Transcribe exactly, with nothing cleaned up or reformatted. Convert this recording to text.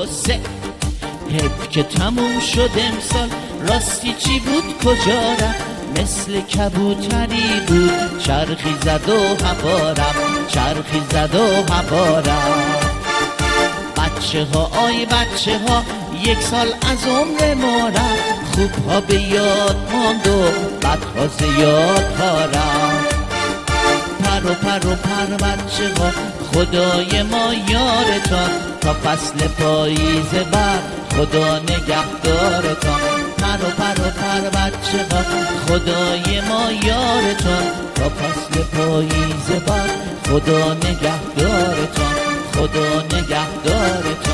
دو سه. حیف که تموم شد امسال، راستی چی بود کجا رفت؟ مثل کبوتری بود چرخی زد و هوا رفت، چرخی زد و هوا رفت. بچه ها آی بچه ها یک سال از عمر ما رفت، خوب ها به یاد ماند و بد ها زیاد ها رفت. پر و پر و پر بچه ها خدای ما یارتان، تا فصل پاییز بعد خدا نگهدارتان. پر و پر و پر بچه ها خدای ما یارتان، تا فصل پاییز بعد خدا نگهدارتان، خدا نگهدارتان.